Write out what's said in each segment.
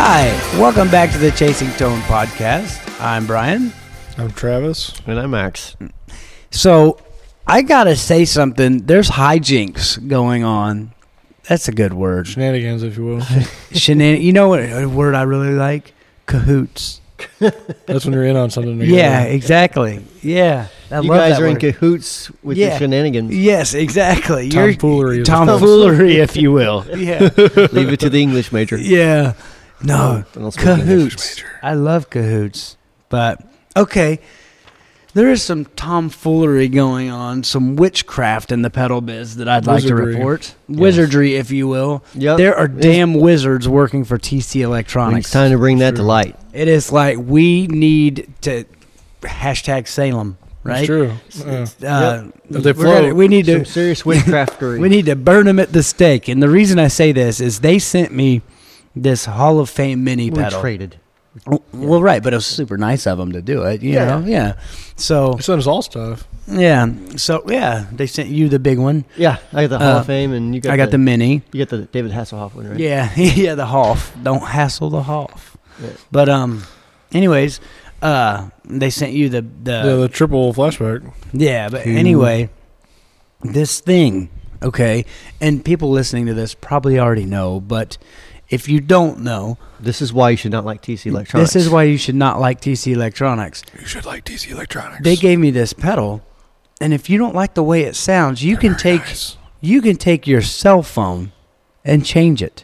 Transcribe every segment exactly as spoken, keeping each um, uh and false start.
Hi, welcome back to the Chasing Tone podcast. I'm Brian. I'm Travis. And I'm Max. So, I gotta say something. There's hijinks going on. That's a good word. Shenanigans, if you will. Shenan- you know what a word I really like? Cahoots. That's when you're in on something together. Yeah, exactly. Yeah. I you love guys that are in word. cahoots with Yeah. the shenanigans. Yes, exactly. Tomfoolery. is- Tomfoolery, if you will. Yeah. Leave it to the English major. Yeah. No. I don't speak English. Cahoots. I love cahoots. But, okay. There is some tomfoolery going on, some witchcraft in the pedal biz that I'd like Wizardry. to report. Wizardry, if you will. Yep. There are damn wizards working for T C Electronics. It's time to bring that to light. It is like we need to hashtag Salem, right? It's true. Yeah. Uh, If they we're gonna- float. we need Some to serious witchcraftery. we need to burn them at the stake. And the reason I say this is they sent me this Hall of Fame mini We pedal. traded. Well, right, but it was super nice of them to do it. You Yeah. know, yeah. So They sent us all stuff. yeah, so yeah, they sent you the big one. Yeah, I got the Hall Uh, of Fame, and you got I got the, mini. you got the David Hasselhoff one, right? Yeah, yeah, the Hoff. Don't hassle the Hoff. Yeah. But um, anyways, uh, they sent you the the yeah, the triple flashback. Yeah, but Cool. anyway, this thing, okay, and people listening to this probably already know, but if you don't know, This is why you should not like T C Electronics. this is why you should not like T C Electronics. You should like T C Electronics. They gave me this pedal, and if you don't like the way it sounds, you can take Nice. you can take your cell phone and change it.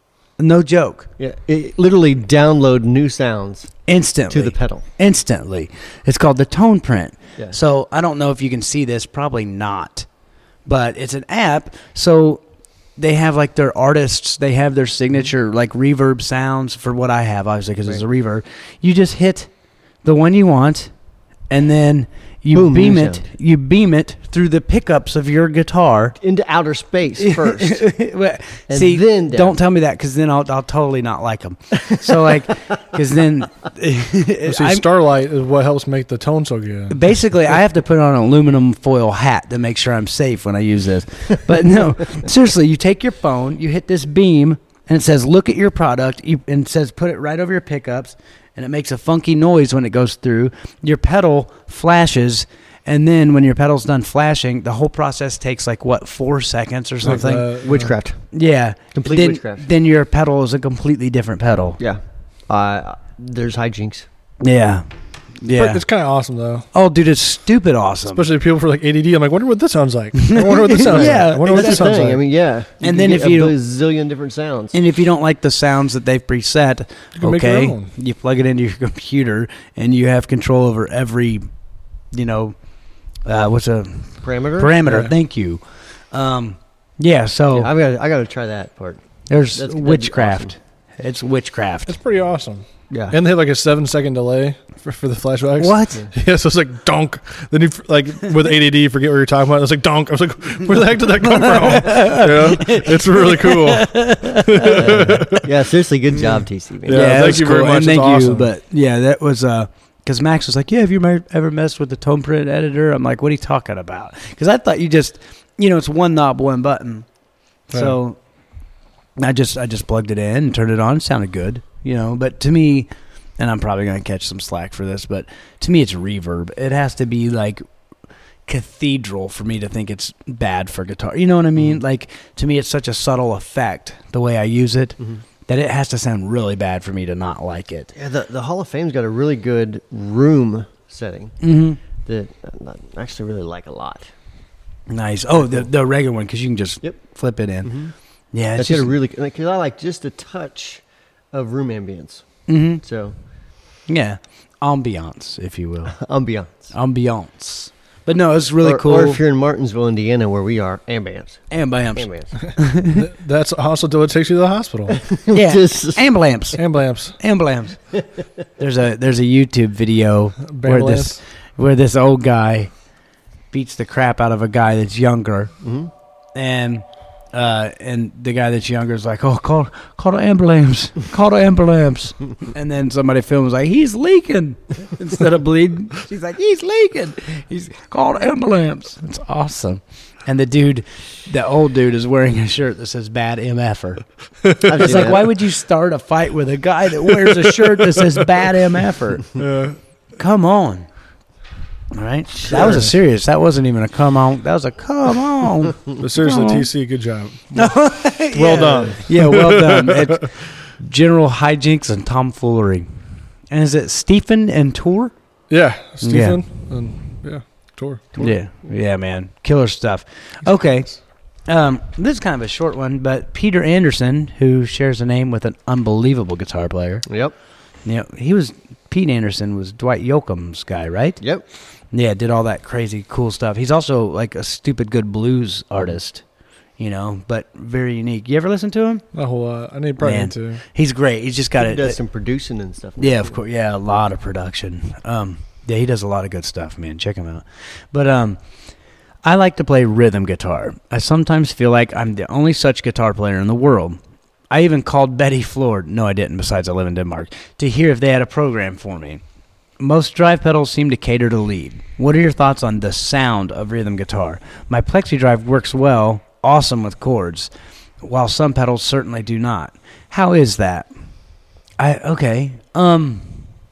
No joke. Yeah, it, literally download new sounds Instantly. to the pedal. Instantly. It's called the Tone Print. Yeah. So I don't know if you can see this, probably not. But it's an app, so they have like their artists, they have their signature like reverb sounds for what I have, obviously, because it's a reverb. You just hit the one you want, and then you Boom, beam new it. sound. You beam it through the pickups of your guitar. Into outer space first. Well, And See, then down. don't tell me that, because then I'll, I'll totally not like them. So like, because then See, I'm- Starlight is what helps make the tone so good. basically I have to put on an aluminum foil hat to make sure I'm safe when I use this. But no, seriously, you take your phone, you hit this beam, and it says look at your product, you, and it says put it right over your pickups, and it makes a funky noise when it goes through. Your pedal flashes, and then when your pedal's done flashing, the whole process takes like what, four seconds or Like something. that, yeah. Witchcraft. Yeah, Complete then, witchcraft. Then your pedal is a completely different pedal. Yeah. Uh, there's hijinks. Yeah, But yeah. it's kind of awesome, though. Oh, dude, it's stupid awesome. Especially people for like A D D. I'm like, wonder what this sounds like. I wonder what this sounds Yeah, like. I wonder what That's this the sounds thing. like. I mean, yeah. You And can then get if you a don't- bazillion different sounds. And if you don't like the sounds that they've preset, You can make your okay, own. you plug it into your computer and you have control over every, you know, uh, what's a Parameter. parameter? Yeah. Thank you. Um, yeah, so Yeah, I've got. I got to try that part. there's that's- that'd be witchcraft. It's witchcraft. It's pretty awesome. Yeah. And they have like a seven second delay for, for the flashbacks. What? Yeah, so it's like donk. Then you f- like with A D D, you forget what you're talking about. It's like donk. I was like, where the heck did that come from? You know? It's really cool. yeah. Seriously, good job, T C. Man. Yeah, that thank was you very cool. much. And It's thank you. awesome. But yeah, that was uh, because Max was like, "Yeah, have you me- ever messed with the Tone Print editor?" I'm like, "What are you talking about?" Because I thought you just, you know, it's one knob, one button. So I just I just plugged it in and turned it on. It sounded good, you know. But to me, and I'm probably going to catch some slack for this, but to me, it's reverb. It has to be like cathedral for me to think it's bad for guitar. You know what I mean? Mhm. Like, to me, it's such a subtle effect the way I use it Mhm. that it has to sound really bad for me to not like it. Yeah. The the Hall of Fame's got a really good room setting Mm-hmm. that I actually really like a lot. Nice. Oh, the the regular one, because you can just Yep. flip it in. Mm-hmm. Yeah, That's it's got just, a really because I like just a touch of room ambience. hmm So yeah, ambiance, if you will, ambiance. ambiance. But no, it's really or, cool. Or if you're in Martinsville, Indiana, where we are, ambience. Ambiance. Ambience. Th- That's also till it takes you to the hospital. Yeah, Just- ambulance. Ambulance. Ambulance. There's a there's a YouTube video where Ambulance. this where this old guy beats the crap out of a guy that's younger, Mhm. and uh, and the guy that's younger is like, "Oh, call call the ambulance, call the ambulance," and then somebody films like, "He's leaking," instead of bleeding. She's like, "He's leaking. He's called ambulance." It's awesome. And the dude, the old dude, is wearing a shirt that says "Bad M F-er." I've It's seen like, that. why would you start a fight with a guy that wears a shirt that says "Bad M F-er"? Yeah. Come on. All right? That was a serious. That wasn't even a come on. That was a come on. But seriously, Come on. T C, good job. Yeah. Well done. Yeah, well done. It's general hijinks and tomfoolery. And is it Stephen and Tor? Yeah, Stephen. And yeah, Tor. Tor. Yeah, yeah, man, killer stuff. Okay, um, this is kind of a short one, but Peter Anderson, who shares a name with an unbelievable guitar player. Yep. You know, he was Pete Anderson was Dwight Yoakam's guy, right? Yep. Yeah, did all that crazy cool stuff. He's also like a stupid good blues artist, you know, but very unique. You ever listen to him? A whole lot. I need probably Man. to. He's great. He's just got He it. does some producing and stuff. Yeah, of course. Yeah, a lot of production. Um, yeah, he does a lot of good stuff, man. Check him out. But um, I like to play rhythm guitar. I sometimes feel like I'm the only such guitar player in the world. I even called Betty Floyd, no I didn't, besides I live in Denmark, to hear if they had a program for me. Most drive pedals seem to cater to lead. What are your thoughts on the sound of rhythm guitar? My Plexi Drive works well, awesome with chords, while some pedals certainly do not. How is that? I okay. Um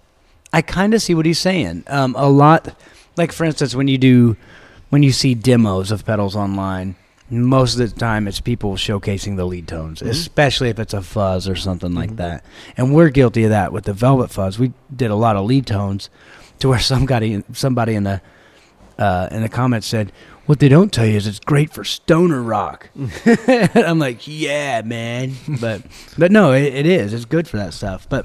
I kind of see what he's saying. Um a lot, like for instance when you do when you see demos of pedals online, most of the time it's people showcasing the lead tones, Mm-hmm. especially if it's a fuzz or something like Mhm. that. And we're guilty of that with the Velvet Fuzz. We did a lot of lead tones to where somebody somebody in the uh, in the comments said, "What they don't tell you is it's great for stoner rock." I'm like, "Yeah, man," but but no, it, it is. It's good for that stuff. But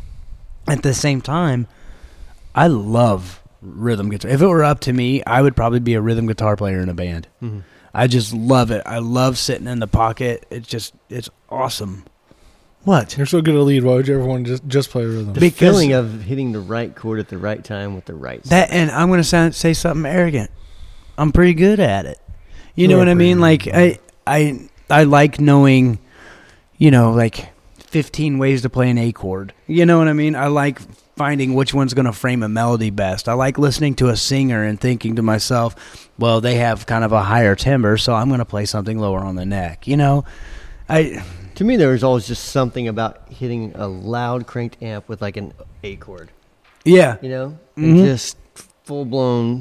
at the same time, I love rhythm guitar. If it were up to me, I would probably be a rhythm guitar player in a band. Mhm. I just love it. I love sitting in the pocket. It's just, it's awesome. What? You're so good at lead. Why would you ever want to just, just play rhythm? The Because- feeling of hitting the right chord at the right time with the right. That, and I'm going to sound, say something arrogant. I'm pretty good at it. You know You're what I pretty mean? Like, good. I, I, I like knowing, you know, like fifteen ways to play an A chord. You know what I mean? I like finding which one's going to frame a melody best. I like listening to a singer and thinking to myself, well, they have kind of a higher timbre, so I'm going to play something lower on the neck. You know, I To me, there was always just something about hitting a loud cranked amp with like an A chord. yeah. You know, Mhm. and just full blown.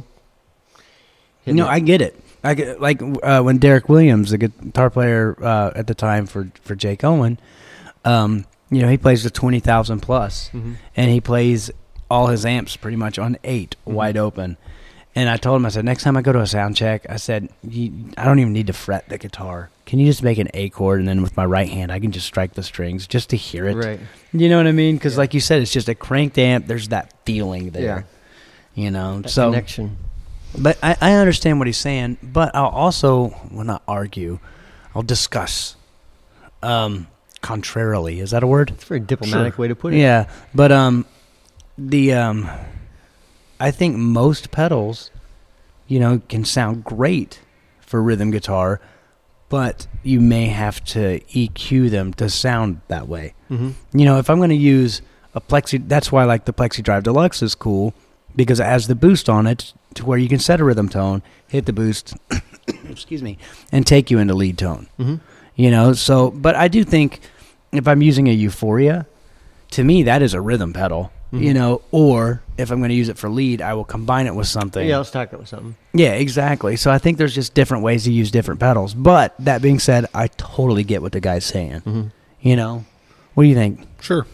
No, I get it. I get, like uh, when Derek Williams, the guitar player uh, at the time for, for Jake Owen, um, you know, he plays the twenty thousand plus, Mm-hmm. and he plays all his amps pretty much on eight, Mhm. wide open. And I told him, I said, next time I go to a sound check, I said, you, I don't even need to fret the guitar. Can you just make an A chord, and then with my right hand, I can just strike the strings just to hear it. Right. You know what I mean? Because Yeah. like you said, it's just a cranked amp. There's that feeling there. You know, That so. connection. But I, I understand what he's saying, but I'll also, well, not argue, I'll discuss. Um, contrarily, is that a word? It's a very diplomatic Sure. way to put it. Yeah, but um, the um, I think most pedals, you know, can sound great for rhythm guitar, but you may have to E Q them to sound that way. Mm-hmm. You know, if I'm going to use a Plexi, that's why like the Plexi Drive Deluxe is cool, because it has the boost on it to where you can set a rhythm tone, hit the boost, excuse me, and take you into lead tone. Mm-hmm. You know, so, but I do think if I'm using a Euphoria, to me that is a rhythm pedal, Mhm. you know, or if I'm going to use it for lead, I will combine it with something. Yeah, let's talk about something. Yeah, exactly. So I think there's just different ways to use different pedals. But that being said, I totally get what the guy's saying. Mm-hmm. You know, what do you think? Sure.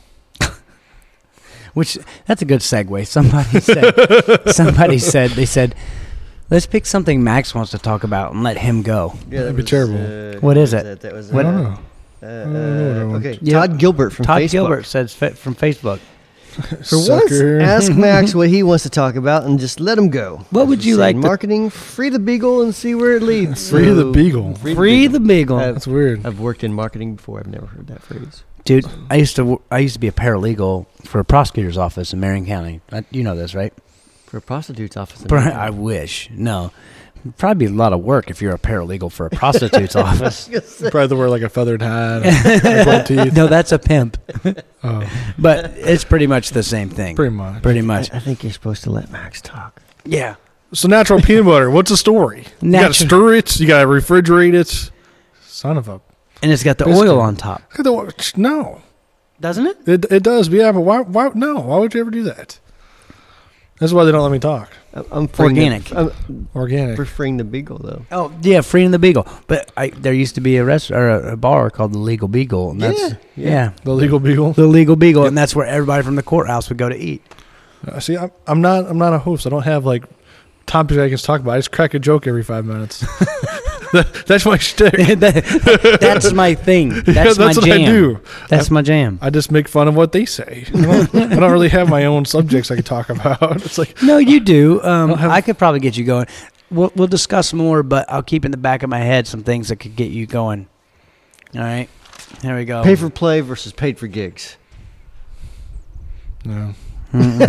Which that's a good segue. Somebody said, somebody said, they said, let's pick something Max wants to talk about and let him go. Yeah, That'd that be was, terrible. Uh, What is was it? That, that was I don't uh, know. uh, I don't know what I uh, want. okay, Yeah. Todd Gilbert from Todd Facebook. Gilbert says fa- from Facebook. For once, Sucker. ask Max what he wants to talk about and just let him go. What As would we you say like in to- marketing? Free the beagle and see where it leads. Free the So- beagle. Free the beagle. Uh, That's weird. I've worked in marketing before. I've never heard that phrase. Dude, I used to wo- I used to be a paralegal for a prosecutor's office in Marion County. I, you know this, right? For a prostitute's office. in Bro, America. I wish. No. It'd probably be a lot of work if you're a paralegal for a prostitute's office. Probably to wear like a feathered hat, and gold teeth. No, that's a pimp. Oh, But it's pretty much the same thing. pretty much. Pretty much. I, I think you're supposed to let Max talk. Yeah. So natural peanut butter. What's the story? You got to Natu- stir it. You got to refrigerate it. Son of a. And it's got the Biscuit. oil on top, No, doesn't it? it it does. Yeah, but why? Why? No. Why would you ever do that? That's why they don't let me talk. I'm- I'm freeing Organic. The, I'm Organic. preferring the Beagle though. Oh yeah, Free in the Beagle. But I, there used to be a rest or a, a bar called the Legal Beagle, and that's Yeah, yeah, yeah. The legal beagle. the Legal Beagle, and that's where everybody from the courthouse would go to eat. Uh, See, I'm, I'm not. I'm not a host. I don't have like topics I can talk about. I just crack a joke every five minutes. that, that's my shtick. That- that's my thing. That's, Yeah, that's my what jam. I do. That's my jam. I just make fun of what they say. I don't, I don't really have my own subjects I can talk about. It's like No, you do. Um, don't have- I could probably get you going. We'll, we'll discuss more, but I'll keep in the back of my head some things that could get you going. All right, here we go. Pay for play versus paid for gigs. no. no.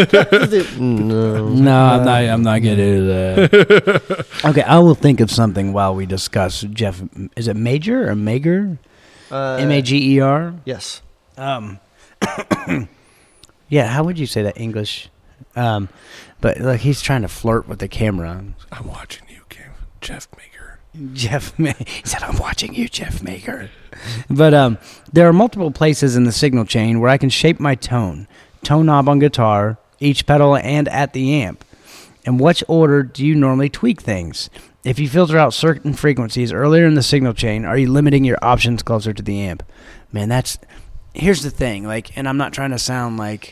No, I'm not. I'm not gonna do that. Okay, I will think of something while we discuss. Jeff, is it Major or Mager? Uh, M A G E R. Yes. Um. Yeah, how would you say that English? Um, but like he's trying to flirt with the camera. I'm watching you, Kim. Jeff Maker. Jeff Ma- he said, "I'm watching you, Jeff Maker." But um, there are multiple places in the signal chain where I can shape my tone, tone knob on guitar, each pedal, and at the amp. In which order do you normally tweak things? If you filter out certain frequencies earlier in the signal chain, are you limiting your options closer to the amp? Man, that's here's the thing. Like, and I'm not trying to sound like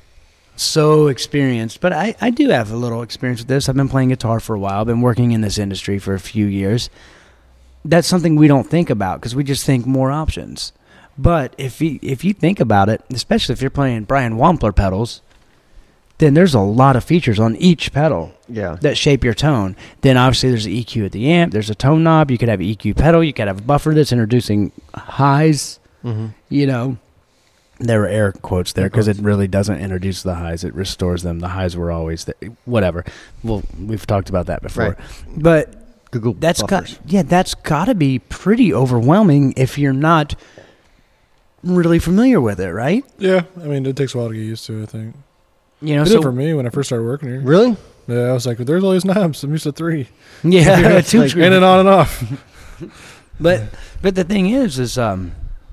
so experienced, but I, I do have a little experience with this. I've been playing guitar for a while. I've been working in this industry for a few years. That's something we don't think about because we just think more options. But if you, if you think about it, especially if you're playing Brian Wampler pedals, then there's a lot of features on each pedal Yeah. that shape your tone. Then obviously there's an E Q at the amp. There's a tone knob. You could have an E Q pedal. You could have a buffer that's introducing highs. Mm-hmm. You know, there were air quotes there because it really doesn't introduce the highs. It restores them. The highs were always there. Whatever. Well, we've talked about that before. Right. But Google that's buffers. got yeah, that's got to be pretty overwhelming if you're not really familiar with it, right? Yeah, I mean, it takes a while to get used to. I think You know, it so did for me when I first started working here. Really? Yeah, I was like, "There's all these knobs. I'm used to three, yeah, two like- screws. in and on and off." But but the thing is, is um,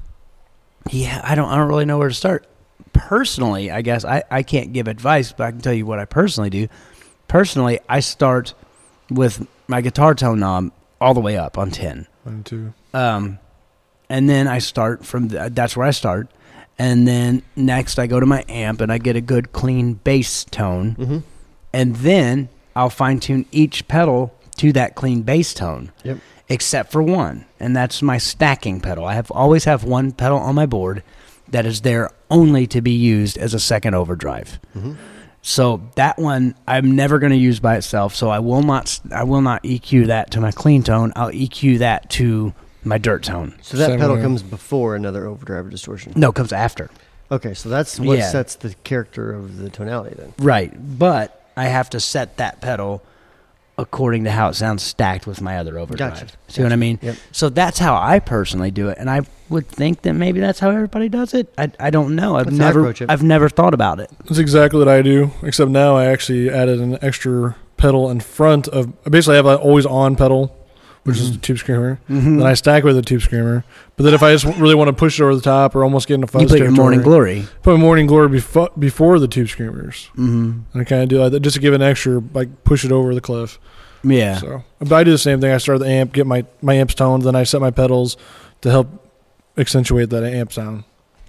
yeah, I don't I don't really know where to start. Personally, I guess I, I can't give advice, but I can tell you what I personally do. Personally, I start with my guitar tone knob all the way up on ten. One, two. Um, and then I start from the, that's where I start, and then next I go to my amp and I get a good clean bass tone, Mm-hmm. and then I'll fine tune each pedal to that clean bass tone. Yep. Except for one, and that's my stacking pedal. I have always have one pedal on my board that is there only to be used as a second overdrive. Mm-hmm. So that one I'm never going to use by itself. So I will not I will not E Q that to my clean tone. I'll E Q that to my dirt tone. So that Same pedal way. comes before another overdrive or distortion. No, it comes after. Okay, so that's what Yeah. sets the character of the tonality then. Right, but I have to set that pedal according to how it sounds stacked with my other overdrive. Gotcha. See what I mean? Yep. So that's how I personally do it, and I would think that maybe that's how everybody does it. I, I don't know. I've That's how I never approach it. I've never thought about it. That's exactly what I do, except now I actually added an extra pedal in front of. I basically have an always on pedal, which is the tube screamer. Mm-hmm. Then I stack with a tube screamer. But then if I just really want to push it over the top or almost get into fuzz You put your territory, morning glory. put my morning glory before before the tube screamers, Mm-hmm. and I kind of do like that just to give an extra, like push it over the cliff. Yeah. So, but I do the same thing. I start the amp, get my my amp's toned, then I set my pedals to help accentuate that amp sound.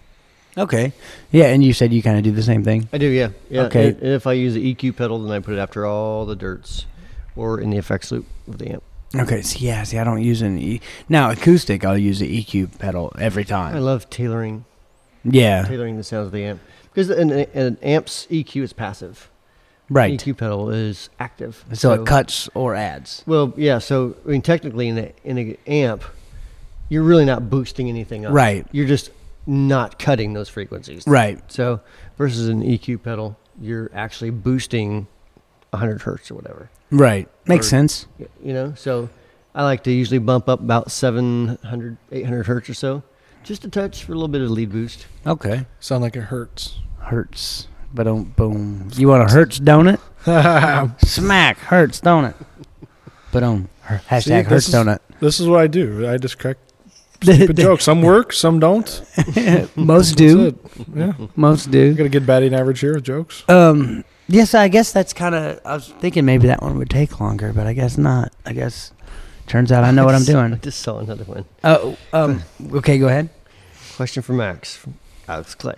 Okay. Yeah, and you said you kind of do the same thing. I do, yeah. yeah. Okay. And, and if I use the E Q pedal, then I put it after all the dirts or in the effects loop of the amp. Okay. So yeah. See, I don't use an E. Now acoustic, I'll use the E Q pedal every I time. love tailoring Yeah. tailoring the sounds of the amp. Because an, an amp's E Q is passive. Right. E Q pedal is active. So it cuts or adds. Well, yeah. So I mean, technically, in a in an amp, you're really not boosting anything up. Right. You're just not cutting those frequencies. Right. So versus an E Q pedal, you're actually boosting one hundred hertz or whatever. Right. Makes Or- sense. Y- You know. So I like to usually bump up about seven hundred, eight hundred hertz or so, just a touch for a little bit of lead boost. Okay. Sound like it hurts. Hurts. Boom, boom. You want a Hertz donut? Smack hurts, don't it? But um, hashtag See, hurts, this is- don't it? This is what I do. I just crack stupid jokes. Some work, some don't. Most That's do. it. Yeah. Most You do. got a good batting average here with jokes. Um. Yes, I guess that's kind of. I was thinking maybe that one would take longer, but I guess not. I guess. Turns out I know what I'm I doing. just saw another one. Oh. Um. Okay. Go ahead. Question for Max from Alex Clay.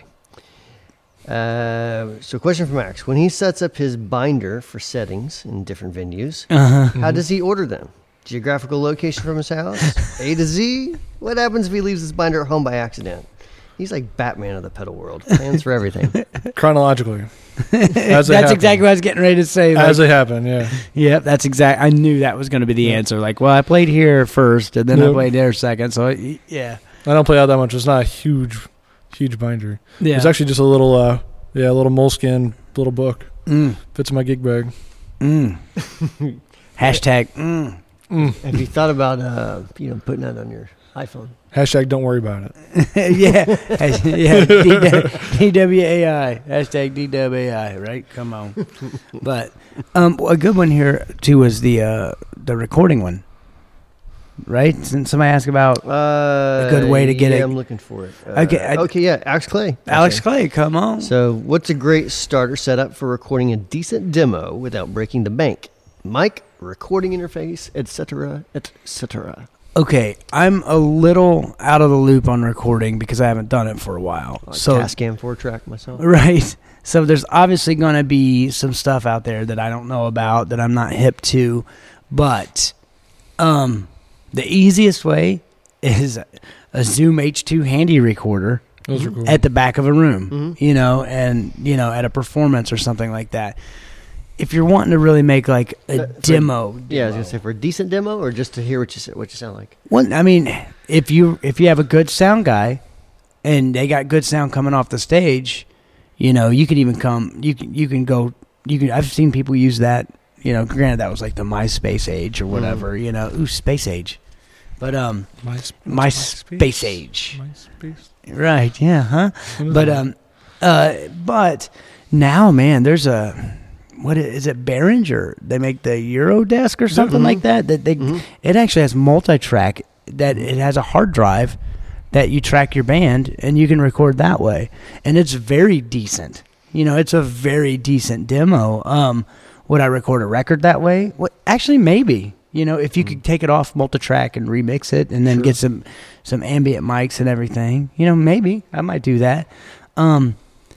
Uh, so, question for Max: when he sets up his binder for settings in different venues, Uh huh. how does he order them? Geographical location from his house, A to Z. What happens if he leaves his binder at home by accident? He's like Batman of the pedal world. Plans for everything. Chronologically. As they That's happen. exactly what I was getting ready to say. Like, As they happen, yeah. yep, that's exact. I knew that was going to be the Yeah. answer. Like, well, I played here first, and then I Yep. played there second. So, it, yeah, I don't play out that much. It's not a huge, huge binder. yeah. It's actually just a little, uh, yeah, a little moleskin little book. Mm, Fits in my gig bag. mm. Hashtag. Mm. Mm. Have you thought about uh, you know putting that on your iPhone? Hashtag don't worry about it. yeah, Hash- yeah. D W A I. Hashtag D W A I. Right? Come on. But um, a good one here too was the uh, the recording one. Right? Since somebody asked about Uh, A good way to get yeah, it. I'm looking for it. Uh, Okay, I- okay, yeah, Alex Clay. Alex actually. Clay. Come on. So, what's a great starter setup for recording a decent demo without breaking the bank? Mic, recording interface, et cetera, et cetera. Okay, I'm a little out of the loop on recording because I haven't done it for a while. Like So Tascam four track myself. right. So there's obviously going to be some stuff out there that I don't know about that I'm not hip to, but um, the easiest way is a Zoom H two handy recorder Those are cool. at the back of a room, Mhm. you know, and you know at a performance or something like that. If you're wanting to really make like a Uh, for- demo, Yeah, I was demo. gonna say for a decent demo or just to hear what you say, what you sound like. Well, I mean, if you if you have a good sound guy, and they got good sound coming off the stage, you know, you can even come. You can you can go. You can. I've seen people use that. You know, granted that was like the MySpace age or whatever. You know, ooh, space age, but um, My, my space age. MySpace. Right? Yeah. Huh. What is But that? um, uh, but now, man, there's a. What is, is it? Behringer? They make the Eurodesk or something Mhm. like that. That they Mhm. it actually has multi-track. That it has a hard drive that you track your band and you can record that way, and it's very decent. You know, it's a very decent demo. Um, would I record a record that way? What? Actually, maybe. You know, if you could take it off multi-track and remix it, and then Sure. get some some ambient mics and everything. You know, maybe I might do that. Um.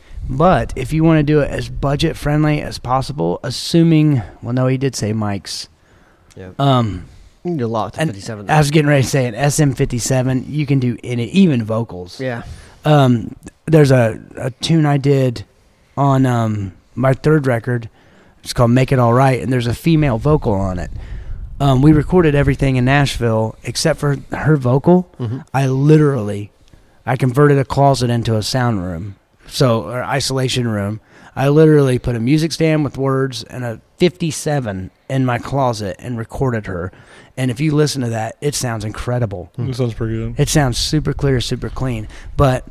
But if you want to do it as budget friendly as possible, assuming, well, no, he did say mics. Yeah. Um, You can do a lot to and fifty-seven. I was getting ready to say an S M fifty-seven. You can do in it, even vocals. yeah. Um, there's a, a tune I did on um, my third record. It's called "Make It All Right," and there's a female vocal on it. Um, we recorded everything in Nashville except for her vocal. Mhm. I literally, I converted a closet into a sound room, so or isolation room. I literally put a music stand with words and a fifty-seven in my closet and recorded her. And if you listen to that, it sounds incredible. That sounds pretty good. It sounds super clear, super clean. But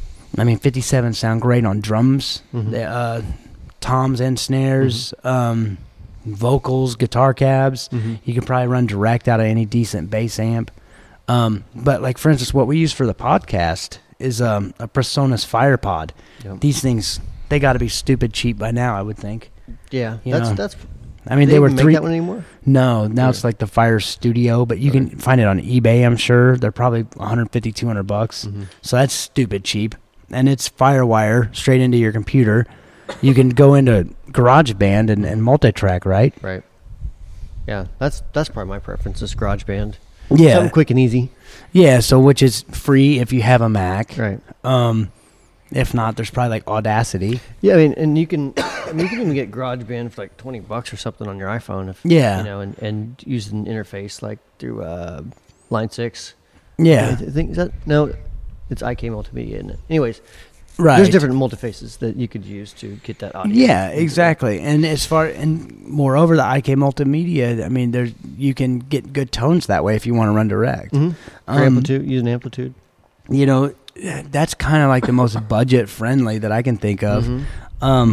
I mean, fifty-seven sound great on drums, Mhm. the, uh, toms and snares, um, vocals, guitar cabs. Mhm. You can probably run direct out of any decent bass amp. Um, but like for instance, what we use for the podcast is um, a Presonus FirePod. Yep. These things, they got to be stupid cheap by now, I would think. Yeah. you That's know, that's. I mean, they they were even make three. that one anymore. No, now Yeah. it's like the Fire Studio, but you can find it on eBay. I'm sure they're probably one fifty, two hundred bucks. Mhm. So that's stupid cheap, and it's FireWire straight into your computer. You can go into GarageBand and, and multi-track, right? Right. Yeah. That's that's probably my preference. Is GarageBand. Yeah, Something quick and easy. yeah. So which is free if you have a Mac. Right. Um, if not, there's probably like Audacity. Yeah, I mean, and you can, I mean, you can even get GarageBand for like twenty bucks or something on your iPhone if Yeah. you know, and, and use an interface like through uh, Line Six. Yeah, I think is that no, it's I K Multimedia, isn't it? Anyways, right. there's different multifaces that you could use to get that audio. Yeah, into it. exactly. And as far and moreover, the I K Multimedia. I mean, there's you can get good tones that way if you want to run direct. Mhm. For Um, amplitude, use an amplitude. You know, that's kind of like the most budget friendly that I can think of. Mhm. Um,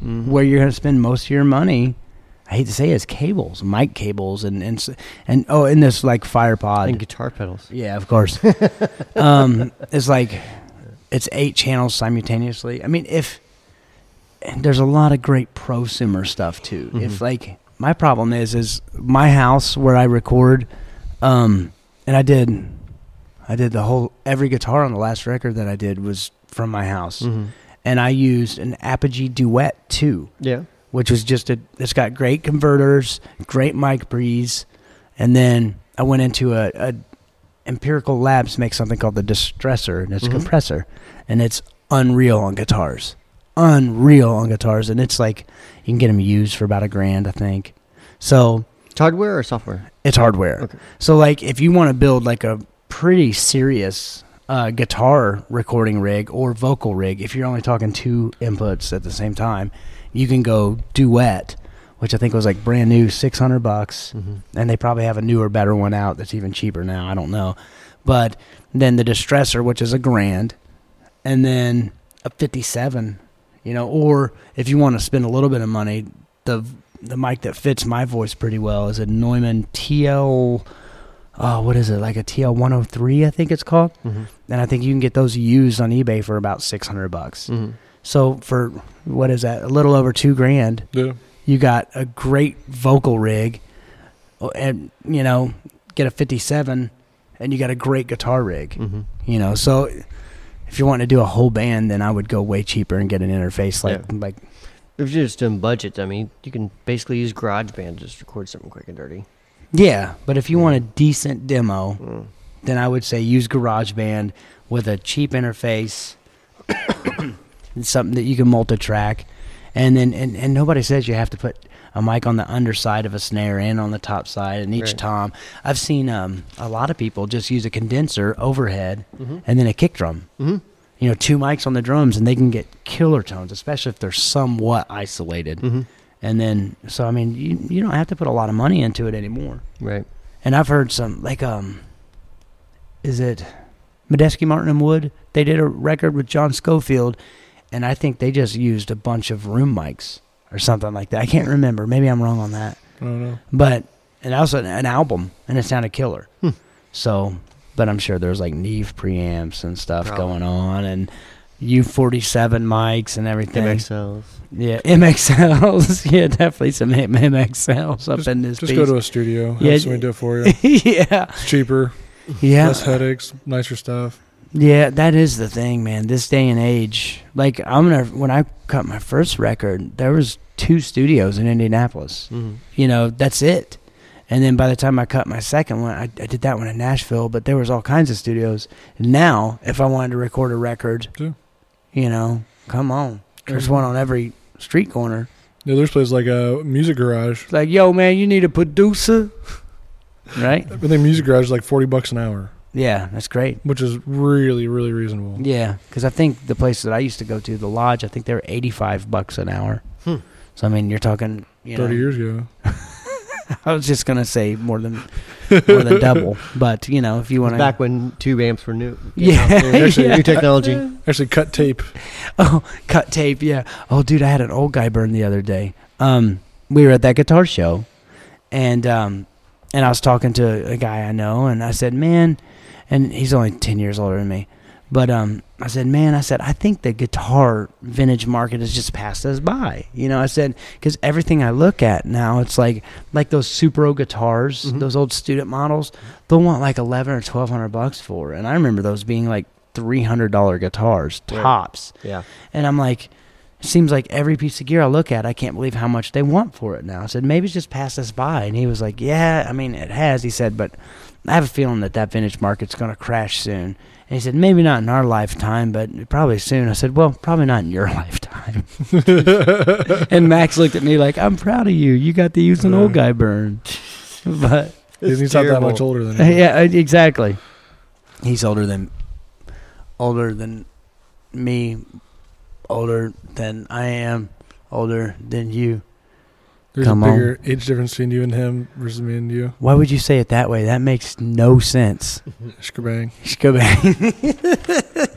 Mhm. where you're going to spend most of your money. I hate to say it, is cables, mic cables, and and s- and oh, in this like fire pod. And guitar pedals. Yeah, of course. um, it's like it's eight channels simultaneously. I mean, if and there's a lot of great prosumer stuff too. Mhm. If like my problem is is my house where I record, um, and I did, I did the whole every guitar on the last record that I did was from my house, Mhm. and I used an Apogee Duet two, Yeah. which was just a. It's got great converters, great mic breeze, and then I went into a, a Empirical Labs makes something called the Distressor, and it's Mhm. a compressor, and it's unreal on guitars, unreal on guitars, and it's like you can get them used for about a grand, I think. So It's hardware or software? it's hardware. Okay. So like if you want to build like a pretty serious uh, guitar recording rig or vocal rig, if you're only talking two inputs at the same time, you can go Duet, which I think was like brand new, six hundred bucks, Mm-hmm. and they probably have a newer, better one out that's even cheaper now. I don't know, but then the Distressor, which is a grand, and then a fifty-seven, you know. Or if you want to spend a little bit of money, the the mic that fits my voice pretty well is a Neumann T L. Oh, what is it? Like a T L one oh three, I think it's called. Mm-hmm. And I think you can get those used on eBay for about six hundred bucks. Mm-hmm. So for what is that? A little over two grand. Yeah. You got a great vocal rig, and you know, get a fifty-seven, and you got a great guitar rig. Mm-hmm. You know, so if you're wanting to do a whole band, then I would go way cheaper and get an interface like Yeah. like If you're just doing budget, I mean, you can basically use GarageBand to just record something quick and dirty. yeah. But if you want a decent demo, Mm. then I would say use GarageBand with a cheap interface, and something that you can multi-track, and then and, and nobody says you have to put a mic on the underside of a snare and on the top side and each Right. tom. I've seen um, a lot of people just use a condenser overhead Mm-hmm. and then a kick drum. Mm-hmm. You know, two mics on the drums, and they can get killer tones, especially if they're somewhat isolated. Mm-hmm. And then, so I mean, you you don't have to put a lot of money into it anymore. Right. And I've heard some, like, um, is it Medeski, Martin and Wood? They did a record with John Schofield, and I think they just used a bunch of room mics or something like that. I can't remember. Maybe I'm wrong on that. I don't know. But, and also an, an album, and it sounded killer. Hmm. So, but I'm sure there's like Neve preamps and stuff Probably. going on, and U forty-seven mics and everything. M X Ls. Yeah, M X Ls. Yeah, definitely some M X Ls up in this Just piece. go to a studio. Have Yeah, somebody do it for you. yeah. It's cheaper. Yeah. Less headaches. Nicer stuff. Yeah, that is the thing, man. This day and age, like I'm gonna when I cut my first record, there was two studios in Indianapolis. Mm-hmm. You know, that's it. And then by the time I cut my second one, I, I did that one in Nashville, but there was all kinds of studios. Now, if I wanted to record a record, Yeah. you know, come on. There's one on every street corner. Yeah, there's places like a Music Garage. It's like, yo, man, you need a producer, right? I think Music Garage is like forty bucks an hour, Yeah, that's great. which is really, really reasonable. Yeah, because I think the place that I used to go to, the Lodge, I think they were eighty-five bucks an hour. Hmm. So I mean, you're talking, you know, Thirty years ago. I was just gonna say more than more than double, but you know, if you want to, Back when tube amps were new. Yeah, Actually, yeah. new technology. Actually, cut tape. oh, cut tape, yeah. Oh, dude, I had an old guy burn the other day. Um, we were at that guitar show, and um, and I was talking to a guy I know, and I said, man, and he's only ten years older than me. But um, I said, man, I said, I think the guitar vintage market has just passed us by. You know, I said, because everything I look at now, it's like like those Supro guitars, Mhm. those old student models, they'll want like eleven or twelve hundred bucks for. And I remember those being like three hundred dollar guitars, Right. tops. Yeah. And I'm like, it seems like every piece of gear I look at, I can't believe how much they want for it now. I said, maybe it's just passed us by. And he was like, yeah, I mean, it has. He said, but I have a feeling that that vintage market's going to crash soon. And he said, maybe not in our lifetime, but probably soon. I said, well, probably not in your lifetime. And Max looked at me like, I'm proud of you. You got to use an old guy burn. But It's He's not that terrible. much older than you. yeah, exactly. He's older than older than me, older than I am, older than you. There's Come a on. bigger age difference between you and him versus me and you. Why would you say it that way? That makes no sense. Shkabang. Go back.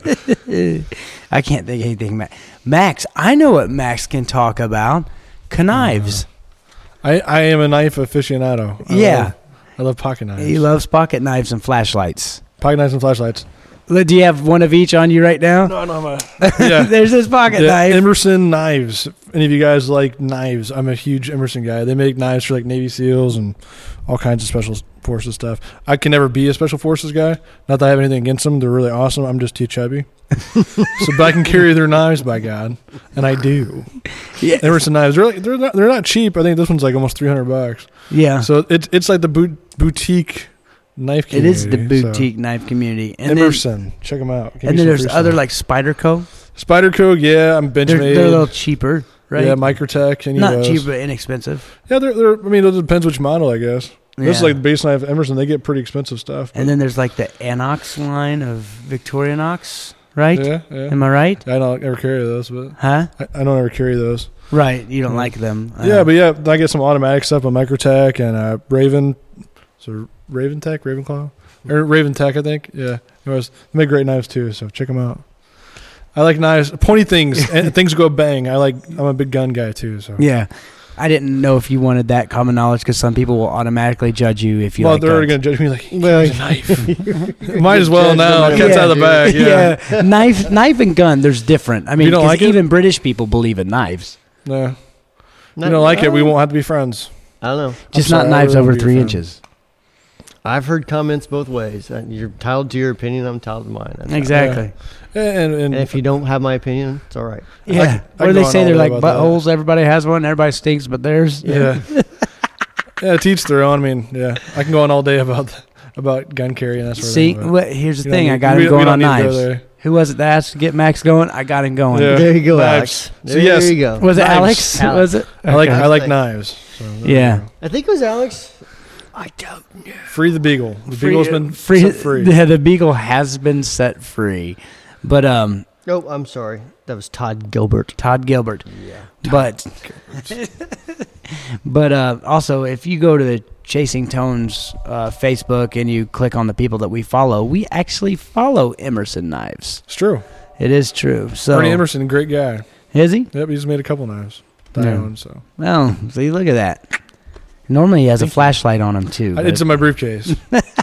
I can't think of anything. Ma- Max, I know what Max can talk about. Knives. I, I am a knife aficionado. I Yeah. love, I love pocket knives. He loves pocket knives and flashlights. Pocket knives and flashlights. Do you have one of each on you right now? No, no, I'm a, yeah. There's this pocket Yeah, knife. Emerson knives. If any of you guys like knives, I'm a huge Emerson guy. They make knives for like Navy SEALs and all kinds of special forces stuff. I can never be a special forces guy. Not that I have anything against them. They're really awesome. I'm just too chubby. So, but I can carry their knives, by God, and I do. Yeah. Emerson knives. They're like, they're not they're not cheap. I think this one's like almost three hundred bucks. Yeah. So it's it's like the boot, boutique knife It community. is the boutique so. knife community. And Emerson, then, check them out. Give and me then some there's free other stuff. like Spyderco. Spyderco, yeah, I'm They're, Benchmade. they're a little cheaper, right? Yeah, Microtech. Any Not of those. cheap, but inexpensive. Yeah, they're, they're, I mean, it depends which model, I guess. This is Yeah. like the base knife Emerson. They get pretty expensive stuff. And then there's like the Anox line of Victorinox, right? yeah, yeah. Am I right? I don't ever carry those, but Huh? I, I don't ever carry those. Right. You don't Yeah. like them. Uh, yeah, but yeah, I get some automatic stuff on Microtech and uh, Raven. So Raven Tech, Ravenclaw, or Raven Tech, I think. Yeah, anyways, they make great knives too. So check them out. I like knives, pointy things, and things go bang. I like. I'm a big gun guy too. So Yeah. I didn't know if you wanted that common knowledge because some people will automatically judge you if you well, like they're already guns. gonna judge me like, he Well, carries a knife. Might as well Judge now. them Cat's out. out of the bag. Yeah. Yeah, knife, knife and gun. There's different. I mean, You don't 'cause like it? even British people believe in knives, No, Not- you don't like it. We oh, won't have to be friends. I don't know. just sorry, not I knives really over won't be three your friend. inches. I've heard comments both ways. Uh, You're entitled to your opinion. I'm entitled to mine. That's fine. Exactly. And, and, And if you don't have my opinion, it's all right. Yeah. I- I what do can they go on say? all They're day like about that. buttholes. Everybody has one. Everybody stinks, but theirs. yeah, yeah, teach their own. I mean, yeah, I can go on all day about about gun carry and that sort See, of thing. what, here's the You don't thing. I need- got we- him we going don't on need to go knives. there. Who was it that asked to get Max going? I got him going. Yeah. There you go, Knives. Alex. So There yes. you go. Was it Knives. Alex? Alex. Was it? I like Okay. I like knives. So there Yeah. you go. I think it was Alex. I don't know. Free the beagle. The beagle's been free, set free. Yeah, the beagle has been set free, but um, Oh, I'm sorry. That was Todd Gilbert. Todd Gilbert. Yeah. But but uh, also, if you go to the Chasing Tones uh, Facebook and you click on the people that we follow, we actually follow Emerson Knives. It's true. It is true. So Bernie Emerson, great guy. is he? Yep, he's made a couple knives that I Yeah. own. So Well, see, look at that. Normally, he has a flashlight on him too. I- but it's in my briefcase.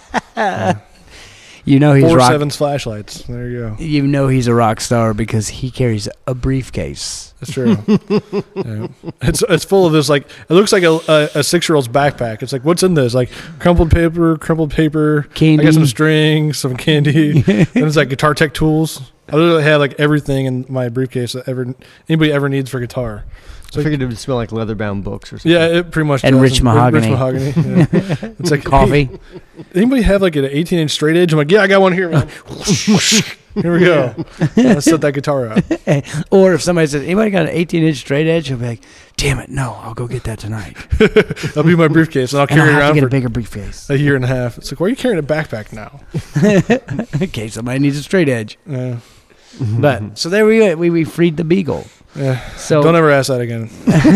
you know he's Four rock. sevens flashlights. There you go. You know he's a rock star because he carries a briefcase. That's true. Yeah. It's it's full of this like it looks like a a, a six year old's backpack. It's like what's in this? Like crumpled paper, crumpled paper. Candy. I got some strings, some candy. Then it's like guitar tech tools. I literally have like everything in my briefcase that ever anybody ever needs for guitar. I figured it would smell like leather-bound books or something. Yeah, it pretty much And does. rich mahogany. Rich mahogany. Yeah. It's like Coffee. hey, anybody have like an eighteen inch straight edge? I'm like, yeah, I got one here. Man. Here we go. Let's set that guitar up. Or if somebody says, anybody got an eighteen inch straight edge? He'll be like, damn it, no, I'll go get that tonight. That'll be my briefcase, and I'll And I'll carry it have to around get a for bigger briefcase. a year and a half. It's like, why are you carrying a backpack now? In case somebody needs a straight edge. Uh, But, so there we go. We, we freed the beagle. yeah. So, Don't ever ask that again.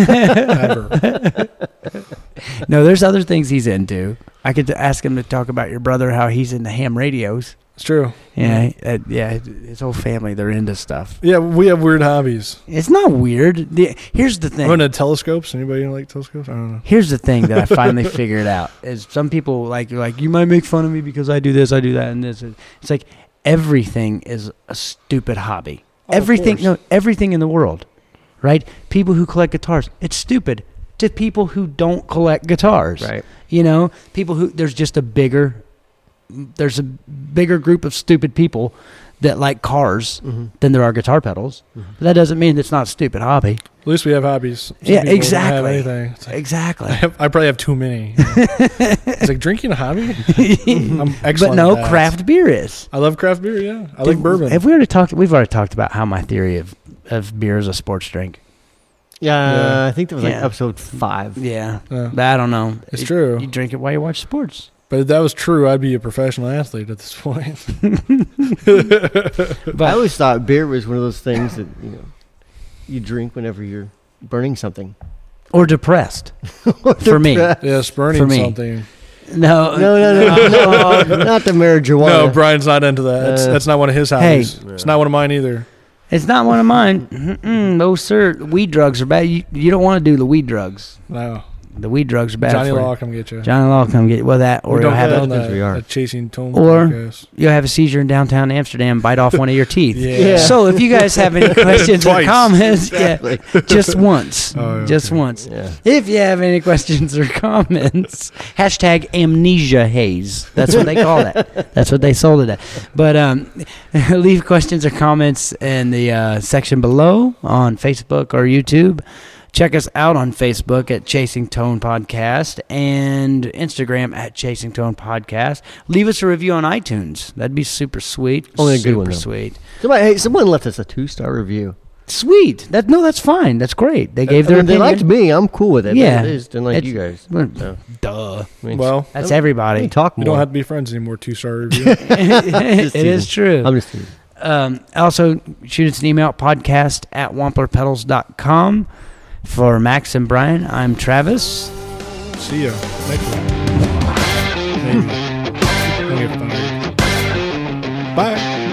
Ever. no, there's other things he's into. I could ask him to talk about your brother, how he's into ham radios. It's true. Yeah, uh, yeah, his whole family, they're into stuff. Yeah, we have weird hobbies. It's not weird. The, here's the thing. I'm into telescopes. Anybody like telescopes? I don't know. Here's the thing that I finally figured out is some people like you're like you might make fun of me because I do this, I do that, and this. It's like everything is a stupid hobby. Oh, of everything, course. no, everything in the world, right? People who collect guitars, it's stupid. To people who don't collect guitars, Right. You know, people who there's just a bigger, there's a bigger group of stupid people that like cars Mm-hmm. than there are guitar pedals. Mhm. But that doesn't mean it's not a stupid hobby. At least we have hobbies. Some Yeah, people don't have exactly. anything. It's like, Exactly. I, have, I probably have too many. It's like drinking a hobby. I'm excellent. But no, at that. craft beer is. I love craft beer. Yeah, I like Did- bourbon. Have we already talked? We've already talked about how my theory of, of beer is a sports drink. Yeah, Yeah. I think that was like Yeah. episode five. Yeah, Yeah. but I don't know. It's It- true. You drink it while you watch sports. But if that was true, I'd be a professional athlete at this point. But I always thought beer was one of those things that you know you drink whenever you're burning something. or depressed for me. Yes, burning For me. something. No, No, no, no, no, not the marijuana. No, Brian's not into that. That's, Uh, that's not one of his Hey. hobbies. It's not one of mine either. It's not one of mine. Mm-mm, no, sir. Weed drugs are bad. You, you don't want to do the weed drugs. No. The weed drugs are bad Johnny for Law, you. come get you. Johnny Law come get well that, or we you'll don't have get a, on Because we that, are. that Chasing Tone Or- podcast. you'll have a seizure in downtown Amsterdam, bite off one of your teeth. Yeah. Yeah. So if you guys have any questions or Twice. comments, Exactly. yeah, just once, Oh, just okay. once. Yeah. If you have any questions or comments, hashtag amnesia haze. That's what they call that. That's what they sold it at. But um, leave questions or comments in the uh, section below on Facebook or YouTube. Check us out on Facebook at Chasing Tone Podcast and Instagram at Chasing Tone Podcast. Leave us a review on iTunes. That'd be super sweet. Only a good super one, though. sweet. Somebody, hey, someone left us a two-star review. Sweet. That no, that's fine. That's great. They gave I their mean, they opinion. liked me. I'm cool with it. but Yeah. They just didn't like It's- you guys. Well, So, Duh. I mean, Well, That's we everybody. talk we more. don't have to be friends anymore. Two star review. it teasing. is true. I'm just teasing. Um, also, shoot us an email, podcast at wampler pedals dot com. For Max and Brian, I'm Travis. See ya next week. Maybe. Don't get fired. Bye.